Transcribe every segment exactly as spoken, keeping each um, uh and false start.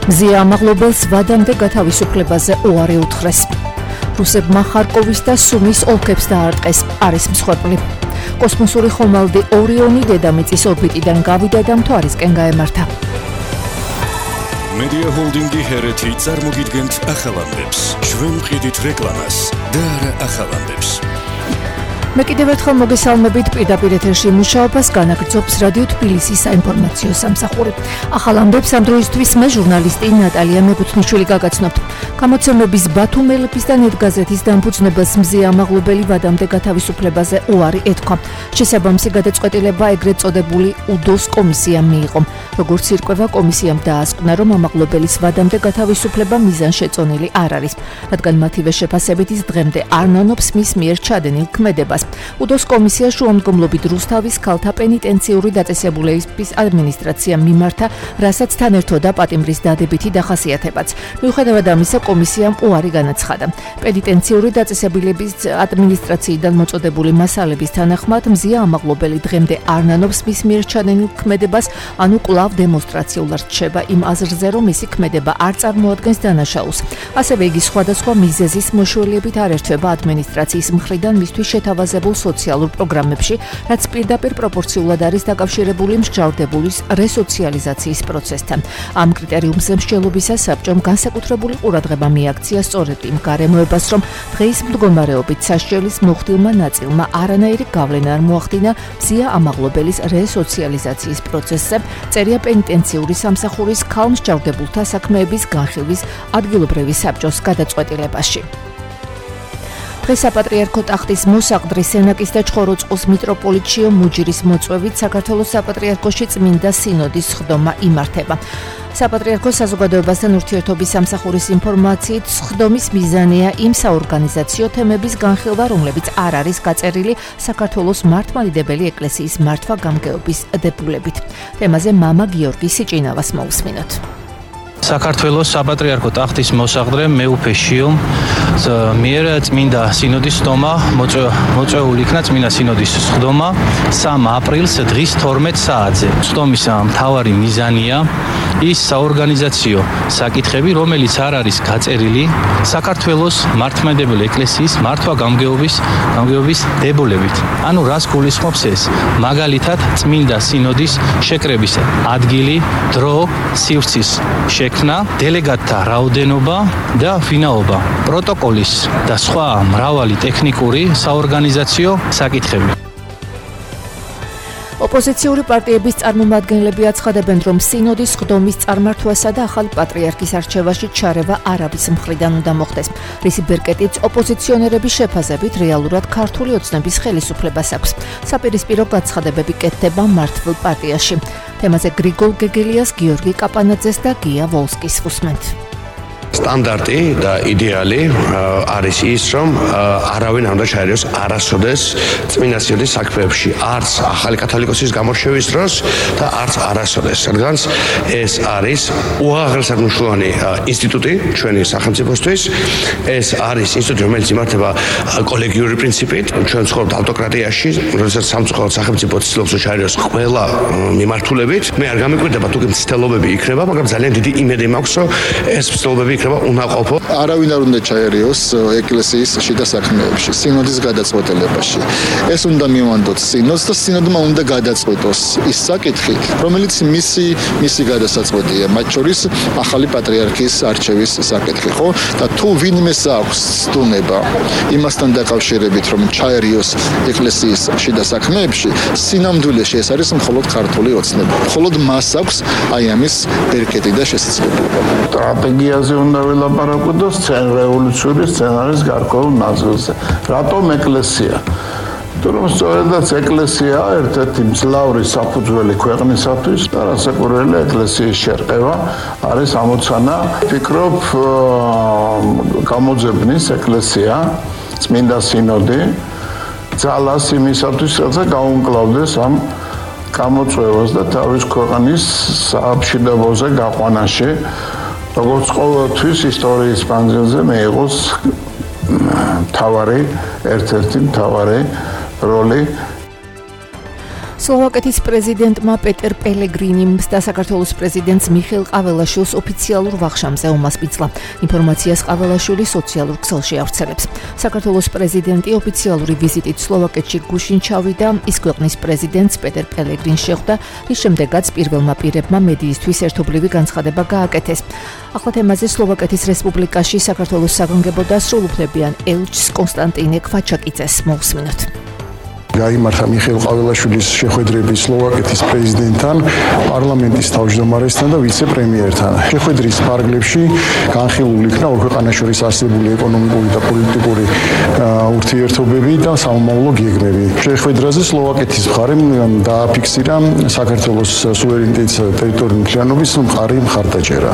მზია ამაღლობელს ვადამდე გათავისუფლებაზე უარი უთხრეს. რუსებმა ხარკოვის და სუმის ოლქებს დაარტყეს, არის მსხვერპლი. კოსმოსური ხომალდი ორიონი დედამიწის ორბიტიდან გავიდა და მთვარისკენ გაემართა. Media Holding-ი ჰერეთი წარმოგიდგენთ ახალამდებს, ჩვენ ვყიდით რეკლამას და არა ახალამდებს. მე კიდევ ერთხელ მოგესალმებით პირდაპირ ეთერში მუშაობას განაგრძობს რადიო თბილისის საინფორმაციო სამსახური. ახალ ამბებს ამ დროისთვის მე ჟურნალისტი ნატალია მებუთნიშვილი გაგაცნობთ. გამოცემების ბათუმ ელფის და ნეტგაზეთის დამფუძნებელს მზია ამაღლობელი ვადამდე გათავისუფლებაზე უარი ეთქვა. შესაბამისი გადაწყვეტილება ეგრეთ წოდებული უდოს კომისიამ მიიღო. როგორც ირკვევა, კომისიამ დაასკვნა, რომ ამაღლობელის ვადამდე გათავისუფლება მიზანშეწონილი არ არის, რადგან მათივე შეფასებით ის დღემდე არ ნანობს მის მიერ ჩადენილ ქმედებას. უდოს კომისია შუამდგომლობით რუსთავის ქალთა პენიტენციური დაწესებულების ადმინისტრაციამ მიმართა, რასაც თან ერთოდა პატიმრის დადებითი დახასიათებაც. მიუხედავად ამისა, კომისიამ უარი განაცხადა. პენიტენციური დაწესებულების ადმინისტრაციიდან მოწოდებული მასალების თანახმად, მზია ამაღლობელი დღემდე არ ნანობს მის მიერ ჩადენილ ქმედებას, ანუ კვლავ დემონსტრაციულად რჩება იმ აზრზე, რომ მისი ქმედება არ წარმოადგენს დანაშაულს. ასევე იგი სხვადასხვა მიზეზის მოშველიებით არ ერთვება ადმინისტრაციის მხრიდან მისთვის შეთავაზებულ სოციალურ პროგრამებში, რაც პირდაპირ პროპორციულად არის დაკავშირებული მსჯავრდებულის რესოციალიზაციის პროცესთან. ამ კრიტერიუმზე მსჯელობისას საბჭომ განსაკუთრებული ყურადღება მიაქცია სწორედ იმ გარემოებას, რომ დღეის მდგომარეობით სასჯელის მოხდილმა ნაწილმა არანაირი გავლენა არ მოახდინა მზია ამაღლობელის რესოციალიზაციის პროცესზე, წერია პენიტენციური სამსახურის ქალ მსჯავრდებულთა საქმეების განხილვის ადგილობრივი საბჭოს გადაწყვეტილებაში. დღეს საპატრიარქო ტახტის მოსაყდრი სენაკის და ჩხოროწყუს მიტროპოლიტშიო მუჯირის მოწვევით საქართველოს საპატრიარქოში წმინდა სინოდის სხდომა იმართება. საპატრიარქოს საზოგადოებასთან ურთიერთობის სამსახურის ინფორმაციით, სხდომის მიზანია იმ საორგანიზაციო თემების განხილვა, რომლებიც არ არის გაწერილი საქართველოს მართლმადიდებელი ეკლესიის მართვა-გამგეობის დებულებით. თემაზე მამა გიორგი სიჭინავას მოусმინოთ. საქართველოს საპატრიარქო ტახტის მოსაყდრე მეუფე შიო მიერ წმინდა სინოდის სხდომა მოწვეული იქნა წმინდა სინოდის სხდომა სამ აპრილს დღის თორმეტ საათზე. სხდომის მთავარი მიზანია ის საორგანიზაციო საკითხები, რომელიც არ არის გაწერილი საქართველოს მართლმადიდებელი ეკლესიის მართვა-გამგეობის გამგეობის დებულებით. ანუ რას გულისხმობს ეს? მაგალითად, წმინდა სინოდის შეკრების ადგილი, დრო, სივრცის შექმნა, დელეგატთა რაოდენობა და ვინაობა, პროტოკოლის და სხვა მრავალი ტექნიკური საორგანიზაციო საკითხები. ოპოზიციური პარტიების წარმომადგენლები აცხადებენ, რომ სინოდის სხდომის წარმართვასა და ახალი პატრიარქის არჩევაში ჩარევა არაბის მხრიდან უნდა მოხდეს. რისი ბერკეტიც ოპოზიციონერების შეფასებით რეალურად ქართული ოცნების ხელისუფლებას აქვს. საპირისპირო გაცხადებები კეთდება მართლ პარტიაში. თემაზე გრიგოლ გეგელიას, გიორგი კაპანაძეს და გია ვოლსკის ვუსმენთ. სტანდარტი და იდეალი არის ის, რომ არავინ არ უნდა ჩაერიოს არასოდეს წმინდა სინოდის საქმეებში, არც ახალი კათოლიკოსის გამორჩევის დროს და არც არასოდეს. რადგან ეს არის უაღრესად მნიშვნელოვანი ინსტიტუტი ჩვენი სახელმწიფოსთვის. ეს არის ინსტიტუტი, რომელიც იმართება კოლეგიური პრინციპით. ჩვენ ვცხოვრობთ ავტოკრატიაში, როდესაც სამწუხაროდ სახელმწიფო ცდილობს რომ ჩაერიოს ყველა მიმართულებით. მე არ გამიკვირდება თუ კი მცდელობები იქნება, მაგრამ ძალიან დიდი იმედი მაქვს, რომ ეს მცდელობები უნაყოფო. არავინ არ უნდა ჩაერიოს ეკლესიის შიდა საქმეებში, სინოდის გადაწყვეტილებაში. ეს უნდა მივანდოთ სინოდს და სინოდმა უნდა გადაწყვეტოს ის საკითხი, რომელიც მისი მისი გადასაწყვეტია, მათ შორის ახალი პატრიარქის არჩევის საკითხი, ხო? და თუ ვინმეს აქვს ცდუნება იმასთან დაკავშირებით, რომ ჩაერიოს ეკლესიის შიდა საქმეებში, სინამდვილეში ეს არის მხოლოდ ქართული ოცნება. მხოლოდ მას აქვს აი ამის ბერკეტი და შესაძლებლობა. სტრატეგიაზე უნდა ველაპარაკო რევოლუციური სცენარის გარკვეულ ნაწილზე. რატომ ეკლესია? თუმცა სწორედაც ეკლესია ერთ-ერთი მძლავრი საფუძველი ქვეყნისათვის და რასაკვირველია ეკლესიის შერყევა არის ამოცანა. ვფიქრობ, გამოძებნის ეკლესია წმინდა სინოდი ძალას იმისათვის, რათა გაუმკლავდეს ამ გამოწვევას და თავის ქვეყნის სააბშიდობაზე გაყვანაში. როგორც ყოველთვის ისტორიის პანძილზე მიიღოს მთავარი, ერთ-ერთი მთავარი როლი სლოვაკეთის პრეზიდენტმა პეტერ პელეგრინიმ და საქართველოს პრეზიდენტს მიხეილ ყაველაშვილს ოფიციალურ ვახშამზე უმასპინძლა. ინფორმაციას ყაველაშვილი სოციალურ ქსელში ავრცელებს. საქართველოს პრეზიდენტი ოფიციალური ვიზიტით სლოვაკეთში გუშინ ჩავიდა, ის ქვეყნის პრეზიდენტს პეტერ პელეგრინს შეხვდა, რის შემდეგაც პირველმა პირებმა მედიისთვის ერთობლივი განცხადება გააკეთეს. ახლა თემაზე სლოვაკეთის რესპუბლიკაში საქართველოს საგანგებო და სრულუფლებიან ელჩს კონსტანტინე კვაჩაკიძეს მოვსმინოთ. გაიმართა მიხეილ ყაველაშვილის შეხვედრები სლოვაკეთის პრეზიდენტთან, პარლამენტის თავმჯდომარესთან და ვიცე-პრემიერთან. შეხვედრის ფარგლებში განხილული იქნა ორ ქვეყანას შორის არსებული ეკონომიკური და პოლიტიკური ურთიერთობები და სამომავლო გეგმები. შეხვედრაზე სლოვაკეთის მხარემ დააფიქსირა საქართველოს სუვერენიტეტისა და ტერიტორიული მთლიანობის მყარი მხარდაჭერა.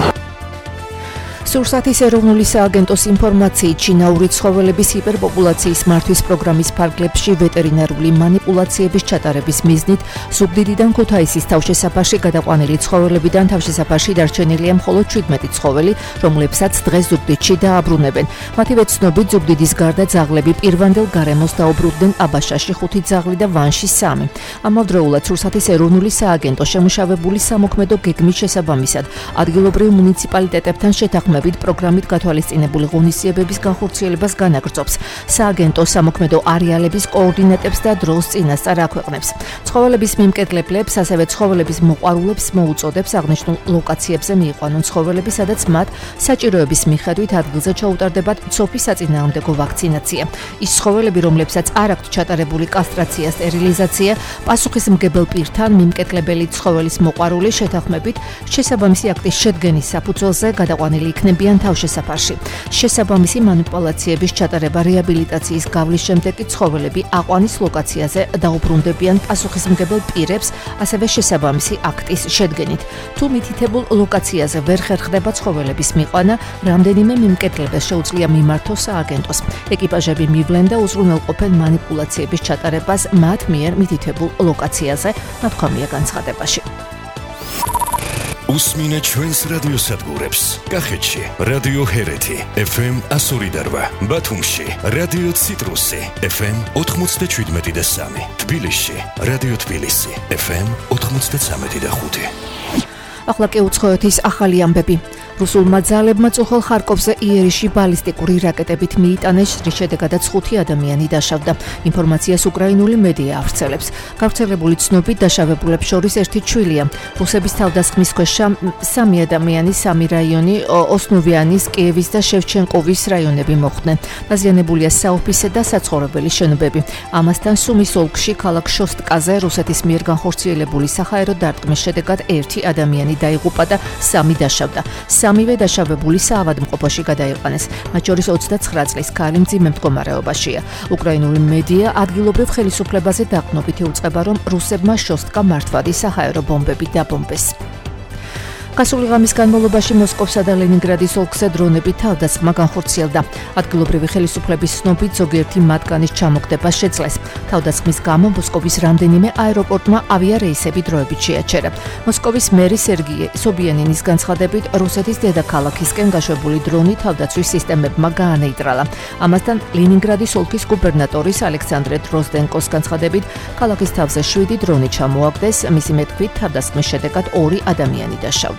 სურსათის ეროვნული სააგენტოს ინფორმაციით, ჩინაური ცხოველების ჰიპერპოპულაციის მართვის პროგრამის ფარგლებში ვეტერინარული მანიპულაციების ჩატარების მიზნით ზუგდიდიდან ქუთაისის თავშესაფარში გადაყვანილი ცხოველებიდან თავშესაფარში დარჩენილია მხოლოდ შვიდმეტი ცხოველი, რომლებსაც დღეს ზუგდიდში დააბრუნებენ. მათივე ცნობით, ზუგდიდის გარდა ძაღლები პირვანდელ გარემოს დაუბრუნდნენ აბაშაში ხუთი ძაღლი და ვანში სამი. ამავდროულად სურსათის ეროვნული სააგენტო შემუშავებული სამოქმედო გეგმის შესაბამისად ადგილობრივ მუნიციპალიტეტებთან შეთანხმებით პროგრამით გათვალისწინებული ღონისძიებების განხორციელებას განაგრძობს. სააგენტო სამოქმედო არეალების კოორდინატებს და დროს წინასწარ აქვეყნებს. ცხოველების მიმკეტლებლებს, ასევე ცხოველების მოყვარულებს მოუწოდებს აღნიშნულ ლოკაციებზე მიიყვანონ ცხოველები, სადაც მათ საჭიროების მიხედვით ადგილზე ჩაუტარდებათ ცოფი საწინააღმდეგო ვაქცინაცია. ის ცხოველები, რომლებსაც არ აქვთ ჩატარებული კასტრაცია, სტერილიზაცია, პასუხისმგებელ პირთან მიმკეტლებელი ცხოველის მოყვარული შეთანხმებით შესაბამისი აქტის შედგენის საფუძველზე გადაყვანილი იქნებიან თავშესაფარში. შესაბამისი მანიპულაციების ჩატარება რეაბილიტაციის გავლის შემდეგ კი ცხოველები აყვანის ლოკაციაზე დაუბრუნდებიან პასუხისმგებელ პირებს, ასევე შესაბამისი აქტის შედგენით. თუ მითითებულ ლოკაციაზე ვერ ხერხდება ცხოველების მიყვანა, რამდენიმე მიმკეტლებელს შეუძლია მიმართოს სააგენტოს. ეკიპაჟები მივლენ და უზრუნველყოფენ მანიპულაციების ჩატარებას მათ მიერ მითითებულ ლოკაციაზე, ნათქვამია განცხადებაში. უსმინე ჩვენს რადიოსადგურებს. კახეთში რადიო ჰერეთი ეფ ემ εκατო ორი და რვა, ბათუმში რადიო ციტრუსი ეფ ემ ოთხმოცდაშვიდმეტი და სამი, თბილისში რადიო თბილისი ეფ ემ ოთხმოცდაცამეტი და ხუთი. ახლა კი უცხოეთის ახალი ამბები. რუსულმა ძალებმა წუხელ ხარკოვზე იერიში ბალისტიკური რაკეტებით მიიტანეს, რის შედეგადაც ხუთი ადამიანი დაშავდა. ინფორმაციას უკრაინული მედია ავრცელებს. გავრცელებული ცნობით დაშავებულებს შორის ერთი ჩვილია. რუსების თავდასხმის ქვეშ სამი ადამიანი, სამი რაიონი, ოსნოვიანის, კიევის და შევჩენკოვის რაიონები მოხვდნენ. დაზიანებულია საოფისე და საცხოვრებელი შენობები. ამასთან სუმის ოლქში ქალაქ შოსტკაზე რუსეთის მიერ განხორციელებული საჰაერო დარტყმის შედეგად ერთი ადამიანი დაიღუპა და სამი დაშავდა. სამივე დაშავებული საავადმყოფოში გადაიყვანეს. მათ შორის ოცდაცხრა წლის ქალი მძიმე მდგომარეობაშია. უკრაინული მედია ადგილობრივ ხელისუფლებაზე დაყრდნობით იუწყება, რომ რუსებმა შოსტკა მართვადი საჰაერო ბომბები დაბომბეს. გასული ღამის განმავლობაში მოსკოვსა და ლენინგრადის ოლქზე დრონებით თავდასხმა განხორციელდა. ადგილობრივი ხელისუფლების ცნობით ზოგიერთი მათგანის ჩამოგდება შეძლეს. თავდასხმის გამო მოსკოვის რამდენიმე აეროპორტმა ავიარეისები დროებით შეაჩერა. მოსკოვის მერი სერგეი სობიანინის განცხადებით, რუსეთის დედაქალაქისკენ გაშვებული დრონი თავდაცვის სისტემებმა გაანეიტრალა. ამასთან ლენინგრადის ოლქის გუბერნატორის ალექსანდრე დროზდენკოს განცხადებით, ქალაქის თავზე შვიდი დრონი ჩამოაგდეს, მისი მეტქვით თავდასხმის შედეგად ორი ადამიანი დაშავდა.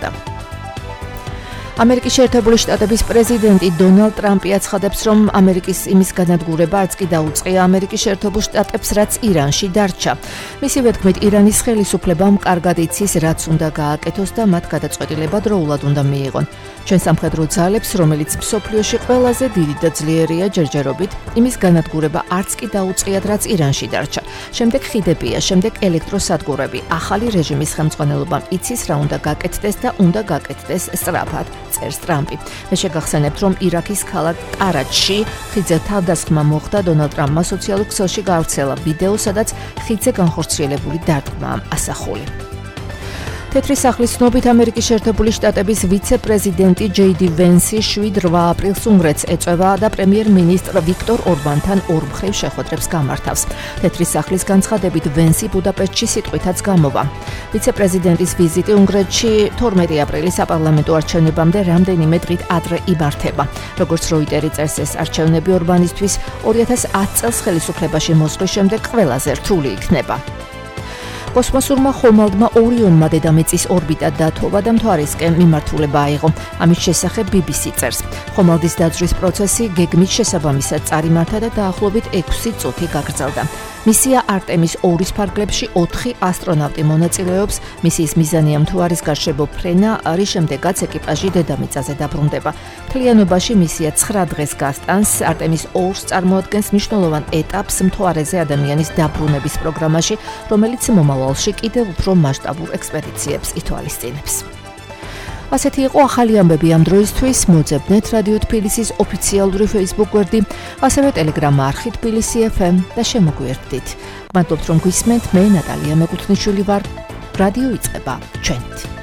ამერიკის შეერთებული შტატების პრეზიდენტი დონალდ ტრამპი აცხადებს, რომ ამერიკის იმის განადგურება არც კი დაუწყია ამერიკის შეერთებულ შტატებს, რაც ირანში დარჩა. მისივე თქმით, ირანის ხელისუფლებამ კარგად იცის, რაც უნდა გააკეთოს და მათ გადაწყვეტილება დროულად უნდა მიიღონ. ჩვენ სამხედრო ძალებს, რომელიც მსოფლიოში ყველაზე დიდი და ძლიერია ჯერჯერობით, იმის განადგურება არც კი დაუწყიათ, რაც ირანში დარჩა. შემდეგ ხიდებია, შემდეგ ელექტროსადგურები. ახალი რეჟიმის ხელმძღვანელობამ იცის, რა უნდა გაკეთდეს და უნდა გაკეთდეს სწრაფად. წერს ტრამპი. მე შეგახსენებთ, რომ ირაკის ქალაქ კარაჩში ხიდზე თავდასხმა მოხდა. დონალდ ტრამპმა სოციალურ ქსელში გაავრცელა ვიდეო, სადაც ხიდზე განხორციელებული დარტყმაა ასახული. თეთრი სახლის ცნობით ამერიკის შეერთებული შტატების ვიცე-პრეზიდენტი ჯეი დი ვენსი შვიდ რვა აპრილს უნგრეთს ეწევა და პრემიერ-მინისტრ ვიქტორ ორბანთან ორმხრივ შეხვედრებს გამართავს. თეთრი სახლის განცხადებით ვენსი ბუდაპეშტში სიტყვითაც გამოვა. ვიცე-პრეზიდენტის ვიზიტი უნგრეთში თორმეტი აპრილის საპარლამენტო არჩევნებამდე რამდენიმე დღით ადრე იმართება. როგორც როიტერი წერს, ეს არჩევნები ორბანისთვის ორი ათას ათი წელს ხელისუფლებაში მოსვლის შემდეგ ყველაზე რთული იქნება. კოსმოსურმა ხომალდმა ორიონმა დედამიწის ორბიტა დათოვა და მთვარისკენ მიმართულება აიღო. ამის შესახებ ბი ბი სი წერს. ხომალდის დაძვრის პროცესი გეგმით შესაბამისად წარიმართა და დაახლოებით ექვსი წუთი გაგრძელდა. მისია არტემის ორის ფარგლებში ოთხი ასტრონავტი მონაწილეობს. მისიის მიზანია მთვარის გარშემო ფრენა, რის შემდეგაც ეკიპაჟი დედამიწაზე დაბრუნდება. მთლიანობაში მისია ცხრა დღეს გასტანს. არტემის ორს წარმოადგენს მნიშვნელოვან ეტაპს მთვარეზე ადამიანის დაბრუნების პროგრამაში, რომელიც მომავალში კიდევ უფრო მასშტაბურ ექსპედიციებს ითვალისწინებს. ასეთი იყო ახალი ამბები ამ დროისთვის. მოძებნეთ რადიო თბილისის ოფიციალური Facebook გვერდი, ასევე Telegram არხი თბილისი ეფ ემ და შემოგვიერთდით. მადლობთ რომ გვისმენთ. მე ნატალია მეკუთვნიშვილი ვარ. რადიო იწყება ჩვენით.